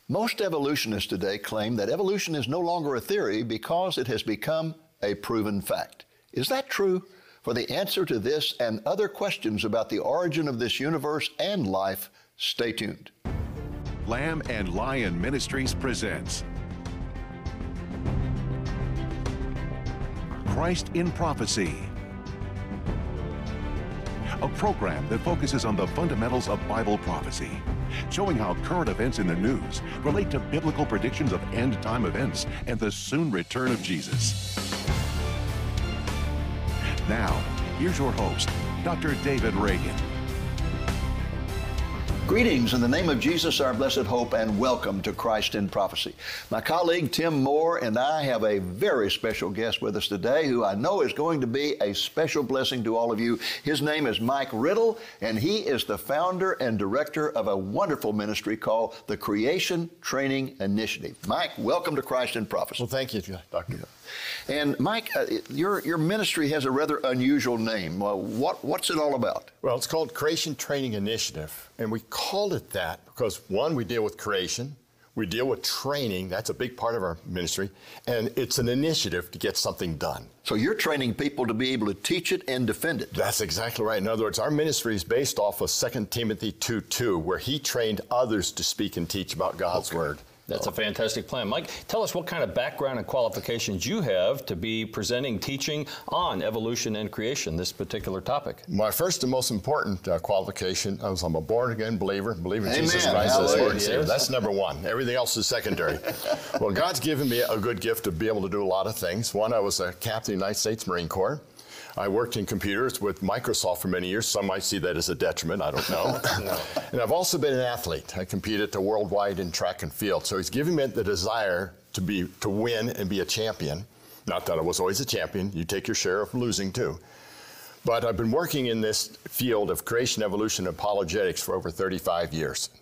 Most evolutionists today claim that evolution is no longer a theory because it has become a proven fact. Is that true? For the answer to this and other questions about the origin of this universe and life, stay tuned. Lamb and Lion Ministries presents Christ in Prophecy, a program that focuses on the fundamentals of Bible prophecy, showing how current events in the news relate to biblical predictions of end-time events and the soon return of Jesus. Now, here's your host, Dr. David Reagan. Greetings in the name of Jesus, our blessed hope, and welcome to Christ in Prophecy. My colleague Tim Moore and I have a very special guest with us today who I know is going to be a special blessing to all of you. His name is Mike Riddle, and he is the founder and director of a wonderful ministry called the Creation Training Initiative. Mike, welcome to Christ in Prophecy. Well, thank you, Dr. And Mike, your ministry has a rather unusual name. What's it all about? Well, it's called Creation Training Initiative, and we called it that because, one, we deal with creation, we deal with training, that's a big part of our ministry, and it's an initiative to get something done. So you're training people to be able to teach it and defend it. That's exactly right. In other words, our ministry is based off of 2 Timothy 2:2, where he trained others to speak and teach about God's Word. That's a fantastic plan. Mike, tell us what kind of background and qualifications you have to be presenting, teaching on evolution and creation, this particular topic. My first and most important qualification is I'm a born-again believer in Jesus Amen. Christ as Lord and Yes. Savior. That's number one. Everything else is secondary. Well, God's given me a good gift to be able to do a lot of things. One, I was a captain of the United States Marine Corps. I worked in computers with Microsoft for many years. Some might see that as a detriment. I don't know. No. And I've also been an athlete. I competed worldwide in track and field. So he's given me the desire to win and be a champion. Not that I was always a champion. You take your share of losing too. But I've been working in this field of creation, evolution, and apologetics for over 35 years.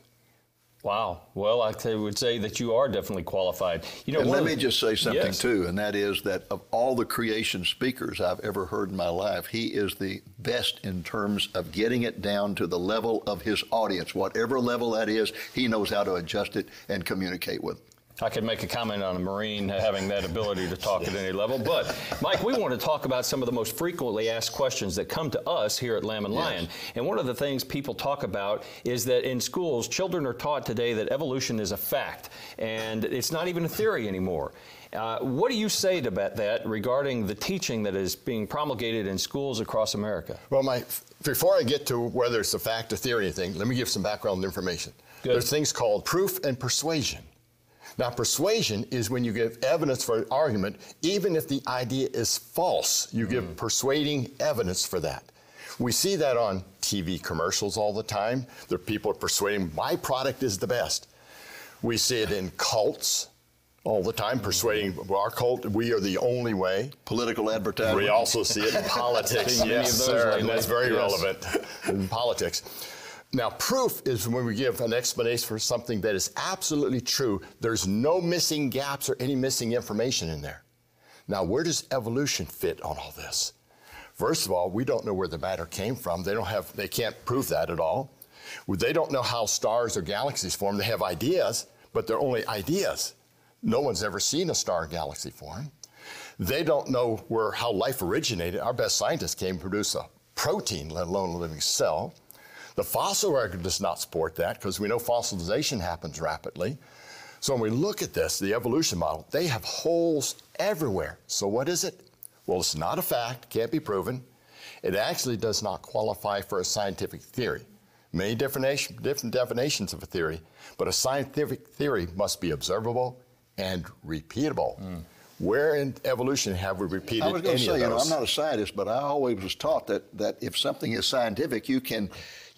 Wow. Well, I would say that you are definitely qualified. You know, And let me just say something Yes. too, and that is that of all the creation speakers I've ever heard in my life, he is the best in terms of getting it down to the level of his audience. Whatever level that is, he knows how to adjust it and communicate with. I could make a comment on a Marine having that ability to talk at any level. But, Mike, we want to talk about some of the most frequently asked questions that come to us here at Lamb and Lion. Yes. And one of the things people talk about is that in schools, children are taught today that evolution is a fact, and it's not even a theory anymore. What do you say about that regarding the teaching that is being promulgated in schools across America? Well, before I get to whether it's a fact or theory or anything, let me give some background information. Good. There's things called proof and persuasion. Now, persuasion is when you give evidence for an argument, even if the idea is false. You give persuading evidence for that. We see that on TV commercials all the time. There are people persuading my product is the best. We see it in cults all the time, persuading our cult, we are the only way. Political advertising. We also see it in politics. Seen many Yes, of those sir. lately. And that's very Yes. relevant in politics. Now, proof is when we give an explanation for something that is absolutely true. There's no missing gaps or any missing information in there. Now, where does evolution fit on all this? First of all, we don't know where the matter came from. They can't prove that at all. They don't know how stars or galaxies form. They have ideas, but they're only ideas. No one's ever seen a star or galaxy form. They don't know how life originated. Our best scientists can't produce a protein, let alone a living cell. The fossil record does not support that because we know fossilization happens rapidly. So when we look at this, the evolution model, they have holes everywhere. So what is it? Well, it's not a fact, can't be proven. It actually does not qualify for a scientific theory. Many different definitions of a theory, but a scientific theory must be observable and repeatable. Where in evolution have we repeated I was going to any say, of those? I'm not a scientist, but I always was taught that if something is scientific, you can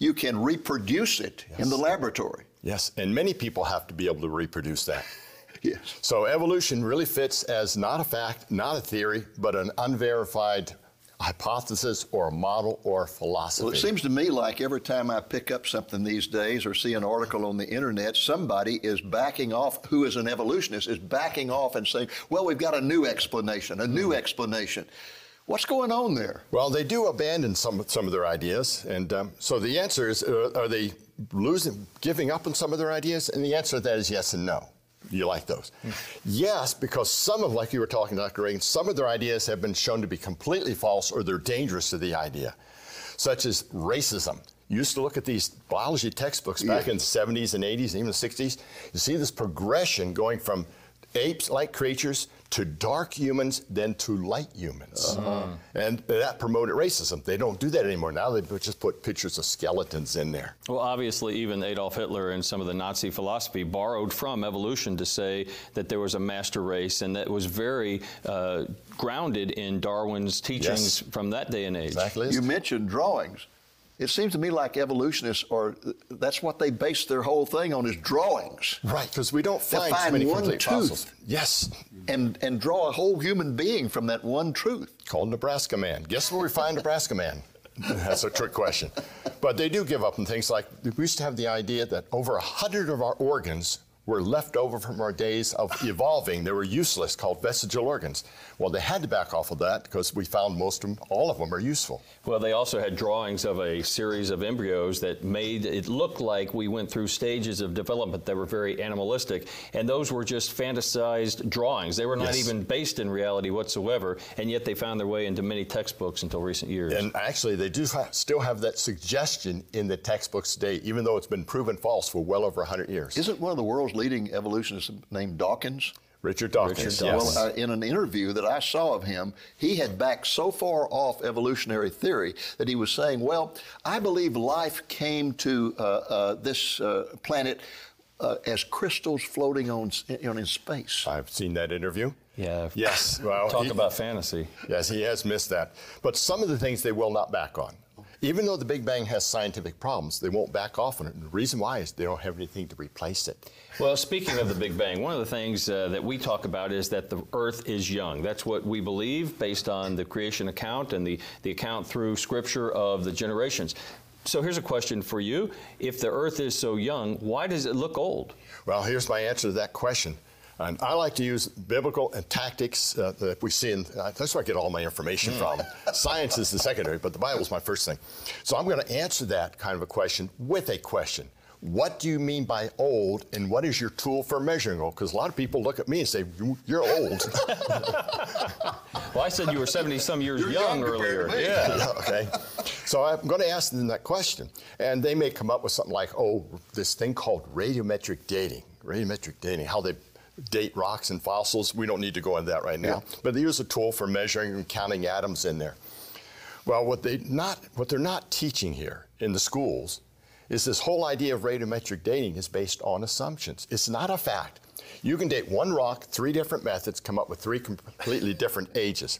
reproduce it in the laboratory. Yes, and many people have to be able to reproduce that. Yes. So evolution really fits as not a fact, not a theory, but an unverified hypothesis or a model or philosophy. Well, it seems to me like every time I pick up something these days or see an article on the internet, somebody is backing off, who is an evolutionist, is backing off and saying, well, we've got a new explanation, a new explanation. What's going on there? Well, they do abandon some of their ideas. And so the answer is, are they giving up on some of their ideas? And the answer to that is yes and no. You like those? Yes, because some of, like you were talking, Dr. Reagan, some of their ideas have been shown to be completely false or they're dangerous to the idea, such as racism. You used to look at these biology textbooks back in the 70s and 80s and even the 60s. You see this progression going from apes-like creatures to dark humans, then to light humans. And that promoted racism. They don't do that anymore. Now they just put pictures of skeletons in there. Well, obviously, even Adolf Hitler and some of the Nazi philosophy borrowed from evolution to say that there was a master race, and that was very grounded in Darwin's teachings from that day and age. Exactly. You mentioned drawings. It seems to me like evolutionists that's what they base their whole thing on, is drawings. Right, because we don't find find too many one complete tooth. fossils. Yes. And draw a whole human being from that one truth. Called Nebraska Man. Guess where we find Nebraska Man? That's a trick question. But they do give up on things like, we used to have the idea that over 100 of our organs were left over from our days of evolving. They were useless, called vestigial organs. Well, they had to back off of that because we found most of them, all of them are useful. Well, they also had drawings of a series of embryos that made it look like we went through stages of development that were very animalistic, and those were just fantasized drawings. They were not even based in reality whatsoever, and yet they found their way into many textbooks until recent years. And actually, they do still have that suggestion in the textbooks today, even though it's been proven false for well over 100 years. Isn't one of the world's leading evolutionists named Dawkins? Richard Dawkins, Richard Dawkins. yes. Well, in an interview that I saw of him, he had backed so far off evolutionary theory that he was saying, well, I believe life came to this planet as crystals floating in space. I've seen that interview. Yeah. Yes. Well, Talk about fantasy. Yes, he has missed that. But some of the things they will not back on. Even though the Big Bang has scientific problems, they won't back off on it. And the reason why is they don't have anything to replace it. Well, speaking of the Big Bang, one of the things that we talk about is that the Earth is young. That's what we believe based on the creation account and the account through Scripture of the generations. So here's a question for you. If the Earth is so young, why does it look old? Well, here's my answer to that question. And I like to use biblical and tactics that we see in, that's where I get all my information from. Science is the secondary, but the Bible is my first thing. So I'm going to answer that kind of a question with a question. What do you mean by old, and what is your tool for measuring old? Because a lot of people look at me and say, you're old. Well, I said you were 70-some years young earlier. Yeah. Okay. So I'm going to ask them that question. And they may come up with something like, oh, this thing called radiometric dating. Radiometric dating, how they date rocks and fossils. We don't need to go into that right now. Yeah. But they use a tool for measuring and counting atoms in there. Well, what they're not teaching here in the schools is this whole idea of radiometric dating is based on assumptions. It's not a fact. You can date one rock, 3 different methods, come up with 3 completely different ages.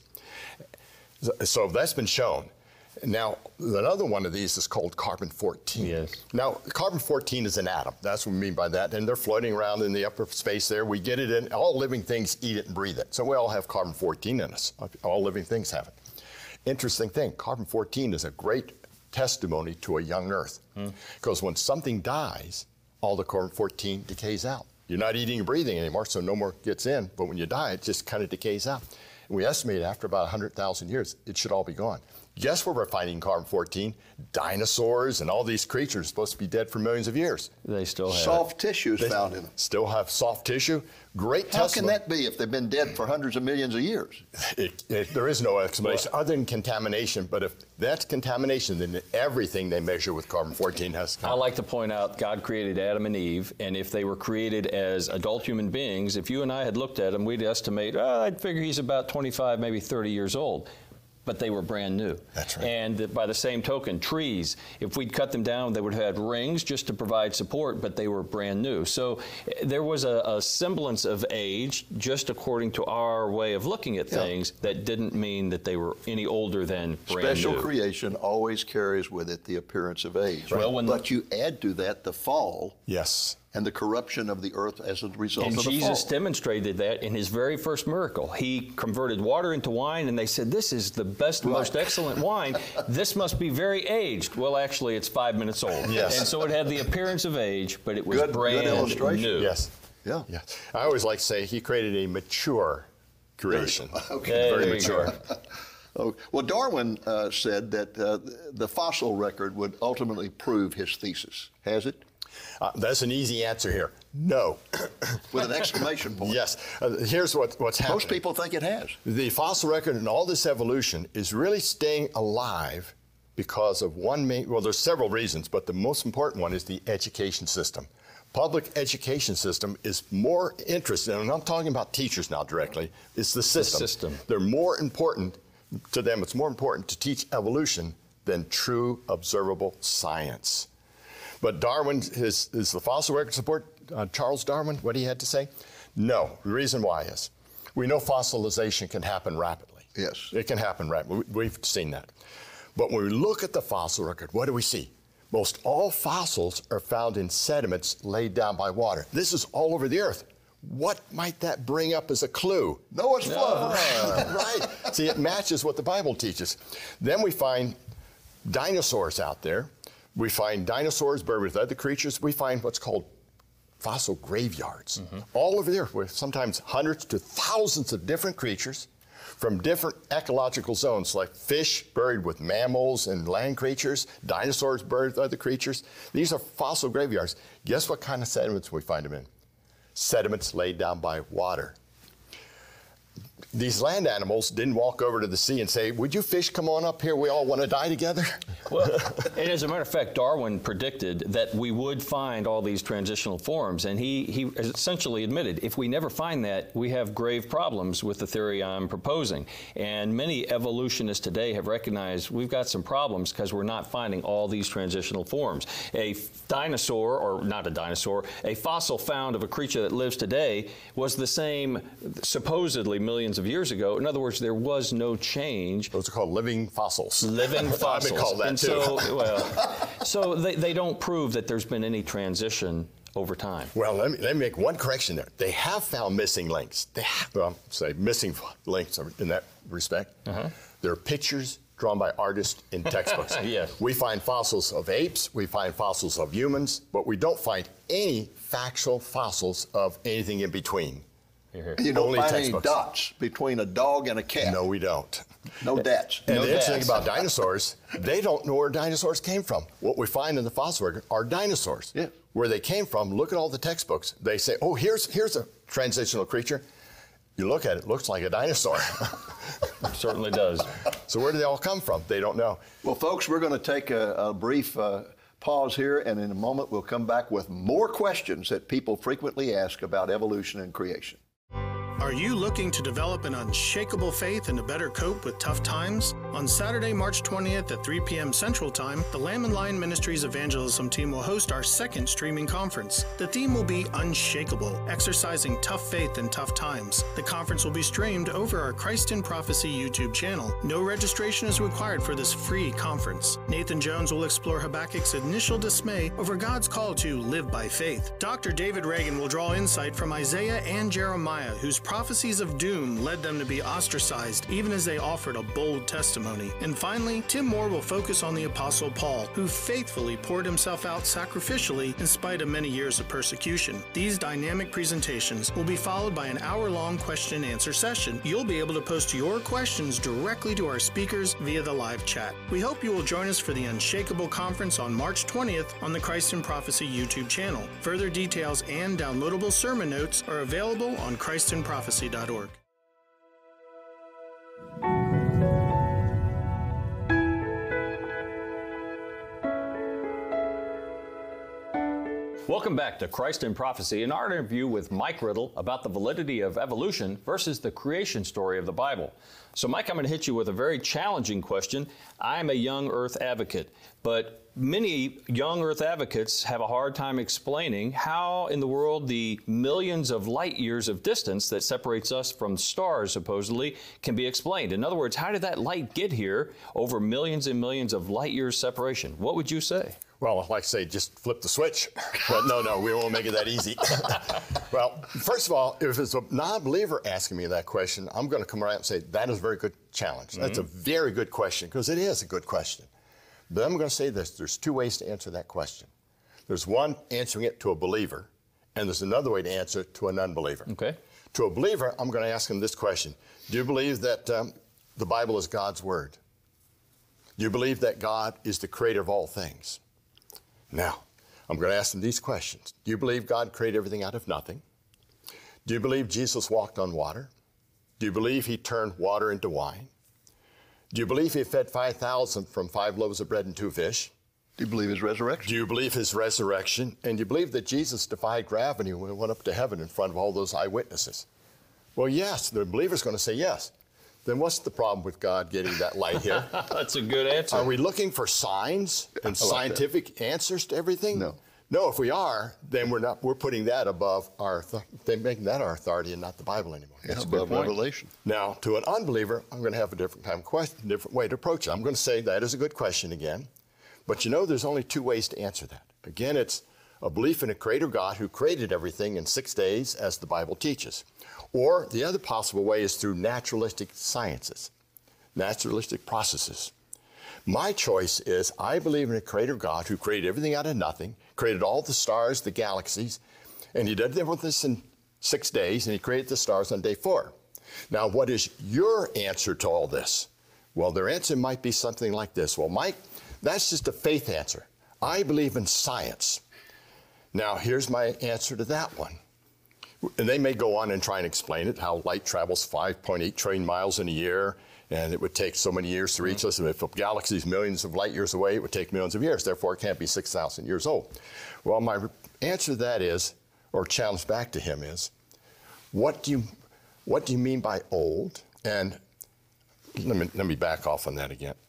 So that's been shown. Now, another one of these is called carbon-14. Yes. Now, carbon-14 is an atom. That's what we mean by that. And they're floating around in the upper space there. We get it in. All living things eat it and breathe it. So we all have carbon-14 in us. All living things have it. Interesting thing, carbon-14 is a great testimony to a young Earth. Because when something dies, all the carbon-14 decays out. You're not eating and breathing anymore, so no more gets in. But when you die, it just kind of decays out. And we estimate after about 100,000 years, it should all be gone. Guess where we're finding carbon-14? Dinosaurs and all these creatures supposed to be dead for millions of years. They still have soft tissue is found in them. Still have soft tissue. Great How testimony. can that be if they've been dead for hundreds of millions of years? There is no explanation other than contamination. But if that's contamination, then everything they measure with carbon-14 has come. I like to point out God created Adam and Eve, and if they were created as adult human beings, if you and I had looked at them, we'd estimate, I'd figure he's about 25, maybe 30 years old. But they were brand new. That's right. And by the same token, trees, if we'd cut them down, they would have had rings just to provide support, but they were brand new. So there was a semblance of age, just according to our way of looking at things, that didn't mean that they were any older than brand new. Special creation always carries with it the appearance of age. Right. Well, but you add to that the fall. Yes. And the corruption of the earth as a result and of the fall. Jesus demonstrated that in his very first miracle. He converted water into wine, and they said, this is the best, most excellent wine. This must be very aged. Well, actually, it's 5 minutes old. Yes. And so it had the appearance of age, but it was brand illustration. new. Yes. Yeah. I always like to say he created a mature creation. Okay. Very There you mature. go. Oh, well, Darwin said that the fossil record would ultimately prove his thesis. Has it? That's an easy answer here. No. With an exclamation point. Yes. Here's what's happening. Most people think it has. The fossil record and all this evolution is really staying alive because of one main, well, there's several reasons, but the most important one is the education system. Public education system is more interested, and I'm talking about teachers now directly, it's the system. The system. They're more important to them, it's more important to teach evolution than true observable science. But Darwin, is the fossil record support Charles Darwin, what he had to say? No. The reason why is we know fossilization can happen rapidly. Yes. It can happen rapidly. We've seen that. But when we look at the fossil record, what do we see? Most all fossils are found in sediments laid down by water. This is all over the earth. What might that bring up as a clue? Noah's flood. Right. See, it matches what the Bible teaches. Then we find dinosaurs out there. We find dinosaurs buried with other creatures. We find what's called fossil graveyards all over there, with sometimes hundreds to thousands of different creatures from different ecological zones, like fish buried with mammals and land creatures, dinosaurs buried with other creatures. These are fossil graveyards. Guess what kind of sediments we find them in? Sediments laid down by water. These land animals didn't walk over to the sea and say, would you fish come on up here, we all want to die together? Well, and as a matter of fact, Darwin predicted that we would find all these transitional forms, and he essentially admitted, if we never find that, we have grave problems with the theory I'm proposing. And many evolutionists today have recognized we've got some problems because we're not finding all these transitional forms. A dinosaur, or not a dinosaur, a fossil found of a creature that lives today was the same supposedly millions of years ago. In other words, there was no change. Those are called living fossils. Living fossils. I've been called that and too. So they don't prove that there's been any transition over time. Well, let me make one correction there. They have found missing links. They have, well, say missing links in that respect. There are pictures drawn by artists in textbooks. Yes. We find fossils of apes, we find fossils of humans, but we don't find any factual fossils of anything in between. You don't Only find any textbooks. dots between a dog and a cat. No, we don't. No dats. And No the interesting dats. thing about dinosaurs, they don't know where dinosaurs came from. What we find in the fossil record are dinosaurs. Yeah. Where they came from, look at all the textbooks. They say, oh, here's a transitional creature. You look at it, looks like a dinosaur. It certainly does. So where do they all come from? They don't know. Well, folks, we're going to take a brief pause here, and in a moment we'll come back with more questions that people frequently ask about evolution and creation. Are you looking to develop an unshakable faith and to better cope with tough times? On Saturday, March 20th at 3 p.m. Central Time, the Lamb and Lion Ministries Evangelism team will host our second streaming conference. The theme will be Unshakable, exercising tough faith in tough times. The conference will be streamed over our Christ in Prophecy YouTube channel. No registration is required for this free conference. Nathan Jones will explore Habakkuk's initial dismay over God's call to live by faith. Dr. David Reagan will draw insight from Isaiah and Jeremiah, whose prophecies of doom led them to be ostracized, even as they offered a bold testimony. And finally, Tim Moore will focus on the Apostle Paul, who faithfully poured himself out sacrificially in spite of many years of persecution. These dynamic presentations will be followed by an hour-long question and answer session. You'll be able to post your questions directly to our speakers via the live chat. We hope you will join us for the Unshakable Conference on March 20th on the Christ in Prophecy YouTube channel. Further details and downloadable sermon notes are available on christinprophecy.org. Welcome back to Christ in Prophecy, an art interview with Mike Riddle about the validity of evolution versus the creation story of the Bible. So, Mike, I'm going to hit you with a very challenging question. I'm a young Earth advocate, but many young Earth advocates have a hard time explaining how in the world the millions of light years of distance that separates us from stars, supposedly, can be explained. In other words, how did that light get here over millions and millions of light years separation? What would you say? Well, like I say, just flip the switch. But no, we won't make it that easy. Well, first of all, if it's a non-believer asking me that question, I'm going to come around and say, that is a very good challenge. That's a very good question, because it is a good question. But I'm going to say this, there's two ways to answer that question. There's one, answering it to a believer, and there's another way to answer it to a non-believer. Okay. To a believer, I'm going to ask him this question. Do you believe that the Bible is God's Word? Do you believe that God is the creator of all things? Now, I'm going to ask them these questions. Do you believe God created everything out of nothing? Do you believe Jesus walked on water? Do you believe he turned water into wine? Do you believe he fed 5,000 from 5 loaves of bread and 2 fish? Do you believe his resurrection? Do you believe his resurrection? And do you believe that Jesus defied gravity when he went up to heaven in front of all those eyewitnesses? Well, yes, the believer's going to say yes. Then what's the problem with God getting that light here? That's a good answer. Are we looking for signs and scientific answers to everything? No. No, if we are, then we're putting that above making that our authority and not the Bible anymore. That's above Revelation. Now, to an unbeliever, I'm going to have a different way to approach it. I'm going to say that is a good question again. But you know, there's only 2 ways to answer that. Again, it's a belief in a creator God who created everything in 6 days, as the Bible teaches. Or the other possible way is through naturalistic sciences, naturalistic processes. My choice is I believe in a creator God who created everything out of nothing, created all the stars, the galaxies, and he did this in 6 days, and he created the stars on day 4. Now, what is your answer to all this? Well, their answer might be something like this. Well, Mike, that's just a faith answer. I believe in science. Now, here's my answer to that one. And they may go on and try and explain it, how light travels 5.8 trillion miles in a year, and it would take so many years to reach us. And if a galaxy is millions of light years away, it would take millions of years. Therefore, it can't be 6,000 years old. Well, my answer to that is, or challenge back to him is, what do you mean by old? And let me back off on that again.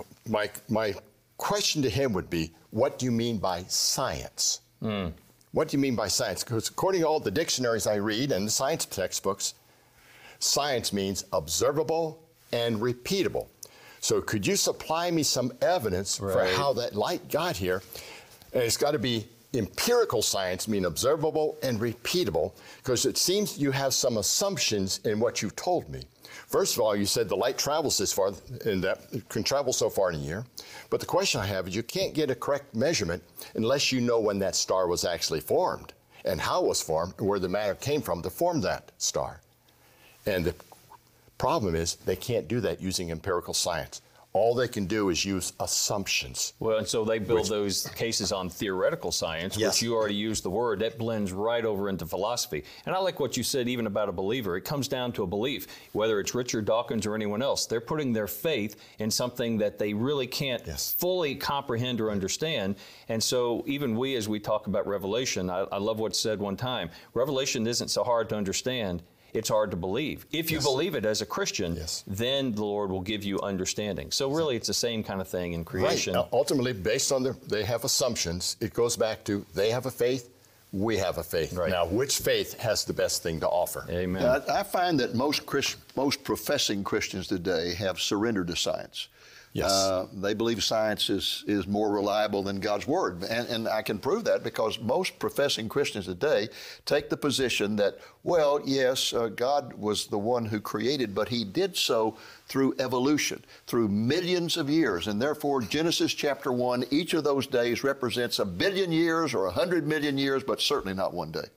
My question to him would be, what do you mean by science? What do you mean by science? Because according to all the dictionaries I read and the science textbooks, science means observable and repeatable. So could you supply me some evidence for how that light got here? And it's got to be empirical science, mean observable and repeatable, because it seems you have some assumptions in what you told me. First of all, you said the light travels this far, and that it can travel so far in a year. But the question I have is you can't get a correct measurement unless you know when that star was actually formed and how it was formed and where the matter came from to form that star. And the problem is they can't do that using empirical science. All they can do is use assumptions. Well, and so they build those cases on theoretical science, which you already used the word. That blends right over into philosophy. And I like what you said even about a believer. It comes down to a belief, whether it's Richard Dawkins or anyone else. They're putting their faith in something that they really can't fully comprehend or understand. And so even we, as we talk about Revelation, I love what's said one time. Revelation isn't so hard to understand. It's hard to believe. If you believe it as a Christian, then the Lord will give you understanding. So really, it's the same kind of thing in creation. Right. Ultimately, based on they have assumptions, it goes back to they have a faith, we have a faith. Right. Now, which faith has the best thing to offer? Amen. I find that most professing Christians today have surrendered to science. Yes. They believe science is more reliable than God's Word. And I can prove that because most professing Christians today take the position that, well, yes, God was the one who created, but he did so through evolution, through millions of years. And therefore, Genesis chapter 1, each of those days represents 1 billion years or 100 million years, but certainly not one day.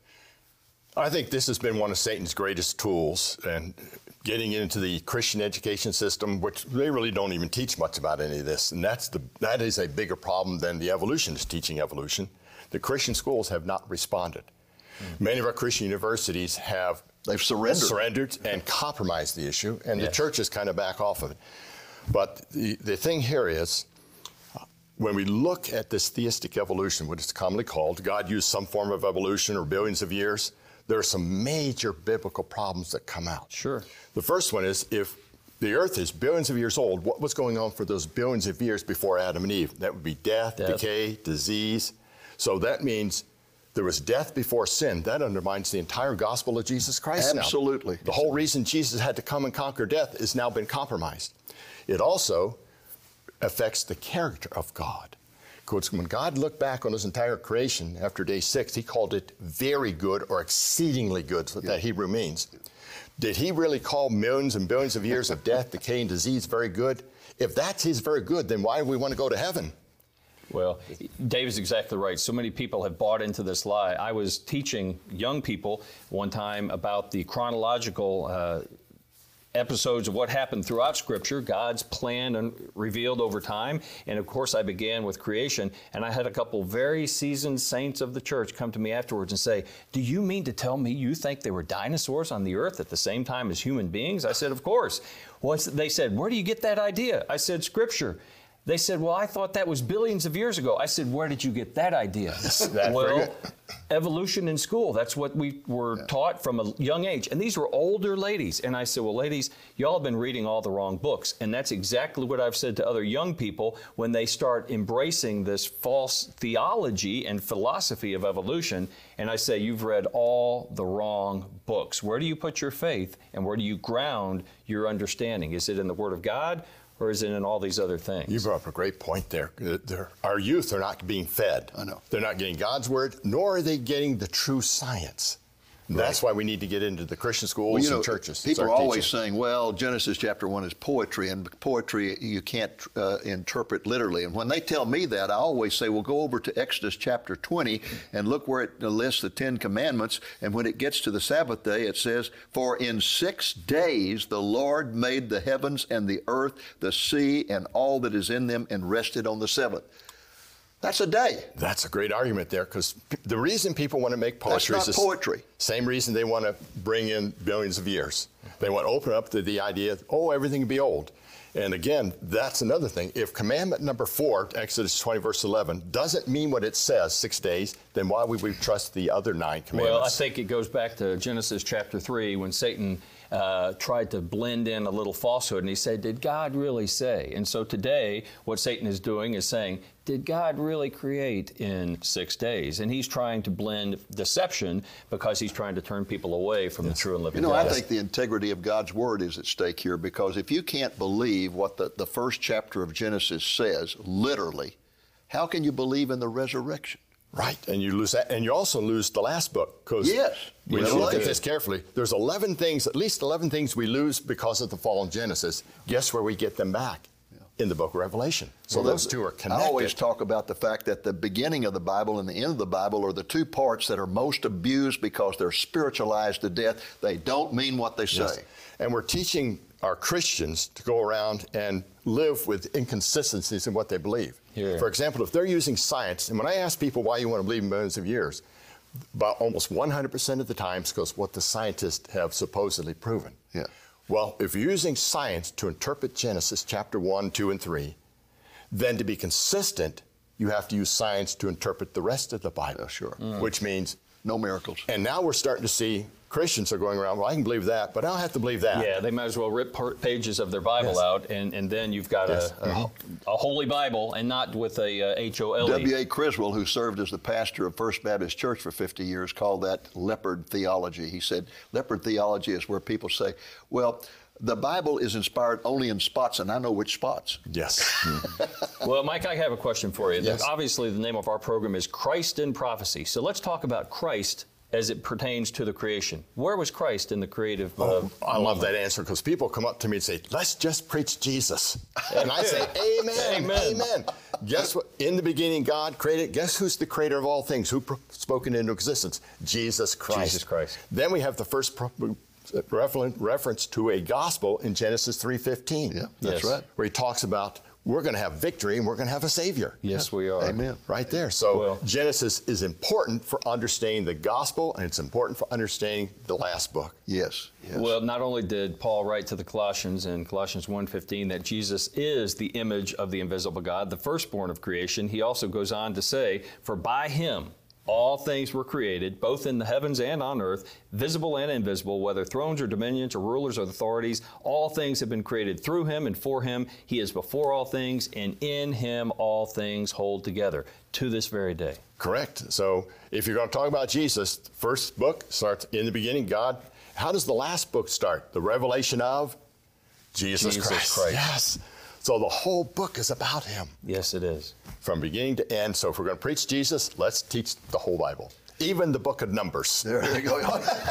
I think this has been one of Satan's greatest tools, and getting into the Christian education system, which they really don't even teach much about any of this. And that is a bigger problem than the evolutionists teaching evolution. The Christian schools have not responded. Many of our Christian universities they've surrendered and compromised the issue, and the churches kind of back off of it. But the thing here is, when we look at this theistic evolution, what it's commonly called, God used some form of evolution or billions of years, there are some major biblical problems that come out. Sure. The first one is, if the earth is billions of years old, what was going on for those billions of years before Adam and Eve? That would be death, decay, disease. So that means there was death before sin. That undermines the entire gospel of Jesus Christ. Absolutely. Now, the whole reason Jesus had to come and conquer death has now been compromised. It also affects the character of God. Because when God looked back on his entire creation after day 6, he called it very good or exceedingly good, so that Hebrew means. Did he really call millions and billions of years of death, decay, and disease very good? If that's his very good, then why do we want to go to heaven? Well, Dave is exactly right. So many people have bought into this lie. I was teaching young people one time about the chronological episodes of what happened throughout Scripture, God's plan and revealed over time. And of course, I began with creation. And I had a couple very seasoned saints of the church come to me afterwards and say, "Do you mean to tell me you think there were dinosaurs on the earth at the same time as human beings?" I said, "Of course." They said, "Where do you get that idea?" I said, "Scripture." They said, "Well, I thought that was billions of years ago." I said, "Where did you get that idea?" Well, evolution in school. That's what we were taught from a young age. And these were older ladies. And I said, "Well, ladies, y'all have been reading all the wrong books." And that's exactly what I've said to other young people when they start embracing this false theology and philosophy of evolution. And I say, "You've read all the wrong books. Where do you put your faith and where do you ground your understanding? Is it in the Word of God? Or is it in all these other things?" You brought up a great point there. Our youth are not being fed. I know. They're not getting God's Word, nor are they getting the true science. Right. That's why we need to get into the Christian schools and churches. People are always saying, well, Genesis chapter 1 is poetry, and poetry you can't interpret literally. And when they tell me that, I always say, well, go over to Exodus chapter 20 and look where it lists the 10 Commandments. And when it gets to the Sabbath day, it says, "For in 6 days the Lord made the heavens and the earth, the sea, and all that is in them, and rested on the seventh." That's a day. That's a great argument there, because the reason people want to make poetry is poetry. Same reason they want to bring in billions of years. They want to open up to the idea, everything will be old. And again, that's another thing. If commandment number 4, Exodus 20, verse 11, doesn't mean what it says, 6 days, then why would we trust the other 9 commandments? Well, I think it goes back to Genesis chapter 3 when Satan tried to blend in a little falsehood, and he said, "Did God really say?" And so today, what Satan is doing is saying, "Did God really create in 6 days?" And he's trying to blend deception because he's trying to turn people away from the true and living God. I think the integrity of God's Word is at stake here, because if you can't believe what the first chapter of Genesis says, literally, how can you believe in the resurrection? Right, and you lose that, and you also lose the last book, because when you look at this carefully, there's at least 11 things we lose because of the fall in Genesis. Guess where we get them back? In the book of Revelation. So those two are connected. I always talk about the fact that the beginning of the Bible and the end of the Bible are the two parts that are most abused because they're spiritualized to death. They don't mean what they say. Yes. And we're teaching our Christians to go around and live with inconsistencies in what they believe. Yeah. For example, if they're using science, and when I ask people why you want to believe in millions of years, about almost 100% of the times goes what the scientists have supposedly proven. Yeah. Well, if you're using science to interpret Genesis chapter 1, 2, and 3, then to be consistent, you have to use science to interpret the rest of the Bible. Sure. Which means no miracles. And now we're starting to see Christians are going around, well, I can believe that, but I don't have to believe that. Yeah, they might as well rip pages of their Bible out, and then you've got a holy Bible, and not with a H-O-L-E. W.A. Criswell, who served as the pastor of First Baptist Church for 50 years, called that leopard theology. He said, leopard theology is where people say, well, the Bible is inspired only in spots, and I know which spots. Yes. Well, Mike, I have a question for you. Yes. Obviously, the name of our program is Christ in Prophecy. So let's talk about Christ as it pertains to the creation. Where was Christ in the creative I love that answer, because people come up to me and say, let's just preach Jesus. And I say, amen, amen. Guess what? In the beginning, God created. Guess who's the creator of all things? Who spoke it into existence? Jesus Christ. Jesus Christ. Then we have the first reference to a gospel in Genesis 3:15. Yeah, that's right. Where he talks about we're going to have victory and we're going to have a Savior. Yes, we are. Amen. Right there. So Genesis is important for understanding the gospel, and it's important for understanding the last book. Yes. Well, not only did Paul write to the Colossians in Colossians 1:15 that Jesus is the image of the invisible God, the firstborn of creation, he also goes on to say, for by him all things were created, both in the heavens and on earth, visible and invisible, whether thrones or dominions or rulers or authorities. All things have been created through him and for him. He is before all things, and in him all things hold together to this very day. Correct. So if you're going to talk about Jesus, the first book starts in the beginning, God. How does the last book start? The revelation of Jesus Christ. Yes. So the whole book is about him. Yes, it is. From beginning to end. So if we're going to preach Jesus, let's teach the whole Bible. Even the book of Numbers. There you go.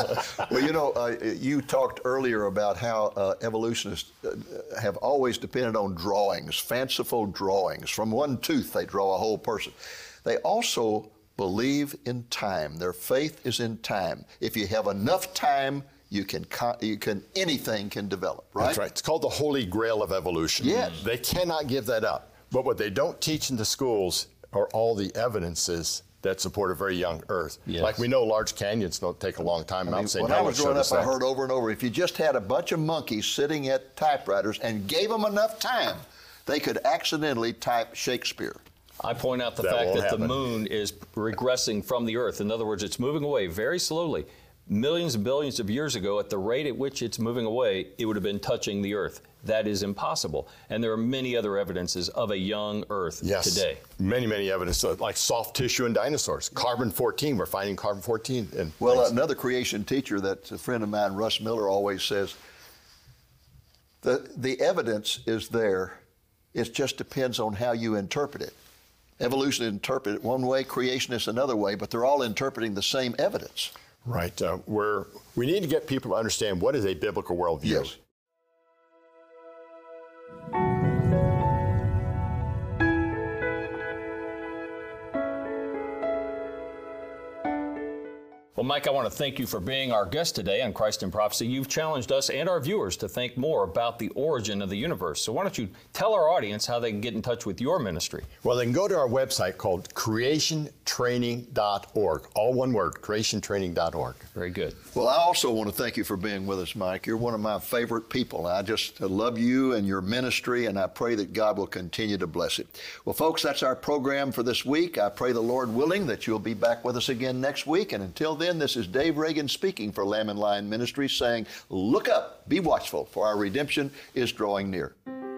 Well, you talked earlier about how evolutionists have always depended on drawings, fanciful drawings. From one tooth, they draw a whole person. They also believe in time. Their faith is in time. If you have enough time, anything can develop, right? That's right. It's called the Holy Grail of evolution. Yes. They cannot give that up. But what they don't teach in the schools are all the evidences that support a very young Earth. Yes. Like we know large canyons don't take a long time. Mount St. When I Helens was growing showed up, us I that. heard over and over, if you just had a bunch of monkeys sitting at typewriters and gave them enough time, they could accidentally type Shakespeare. I point out the That fact won't that the happen. moon is regressing from the Earth. In other words, it's moving away very slowly. Millions and billions of years ago, at the rate at which it's moving away, it would have been touching the Earth. That is impossible. And there are many other evidences of a young Earth today. Many, many evidence, like soft tissue in dinosaurs. Carbon-14, we're finding carbon-14. In Well, things. another creation teacher that's a friend of mine, Russ Miller, always says, the evidence is there. It just depends on how you interpret it. Evolution interpret it one way, creationists another way, but they're all interpreting the same evidence. Right. We need to get people to understand what is a biblical worldview. Yes. Well, Mike, I want to thank you for being our guest today on Christ in Prophecy. You've challenged us and our viewers to think more about the origin of the universe. So why don't you tell our audience how they can get in touch with your ministry? Well, they can go to our website called creationtraining.org. All one word, creationtraining.org. Very good. Well, I also want to thank you for being with us, Mike. You're one of my favorite people. I just love you and your ministry, and I pray that God will continue to bless it. Well, folks, that's our program for this week. I pray the Lord willing that you'll be back with us again next week. And until then, this is Dave Reagan speaking for Lamb and Lion Ministries, saying, look up, be watchful, for our redemption is drawing near.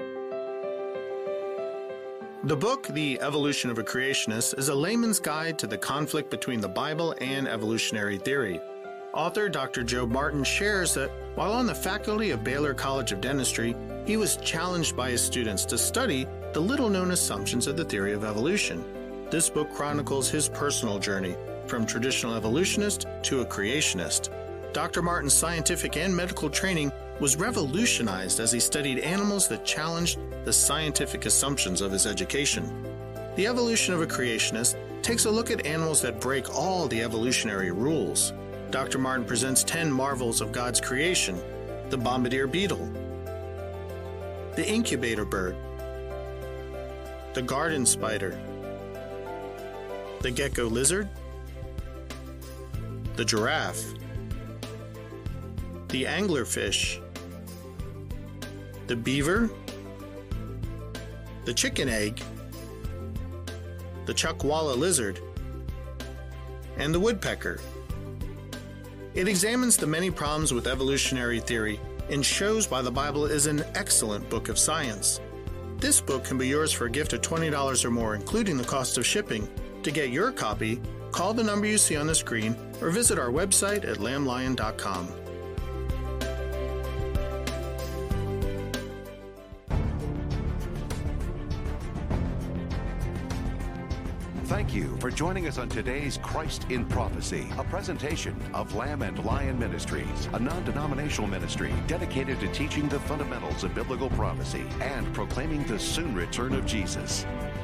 The book, The Evolution of a Creationist, is a layman's guide to the conflict between the Bible and evolutionary theory. Author Dr. Joe Martin shares that while on the faculty of Baylor College of Dentistry, he was challenged by his students to study the little-known assumptions of the theory of evolution. This book chronicles his personal journey from traditional evolutionist to a creationist. Dr. Martin's scientific and medical training was revolutionized as he studied animals that challenged the scientific assumptions of his education. The Evolution of a Creationist takes a look at animals that break all the evolutionary rules. Dr. Martin presents 10 marvels of God's creation: the bombardier beetle, the incubator bird, the garden spider, the gecko lizard, the giraffe, the anglerfish, the beaver, the chicken egg, the chuckwalla lizard, and the woodpecker. It examines the many problems with evolutionary theory and shows why the Bible is an excellent book of science. This book can be yours for a gift of $20 or more, including the cost of shipping. To get your copy, call the number you see on the screen or visit our website at lamblion.com. Thank you for joining us on today's Christ in Prophecy, a presentation of Lamb and Lion Ministries, a non-denominational ministry dedicated to teaching the fundamentals of biblical prophecy and proclaiming the soon return of Jesus.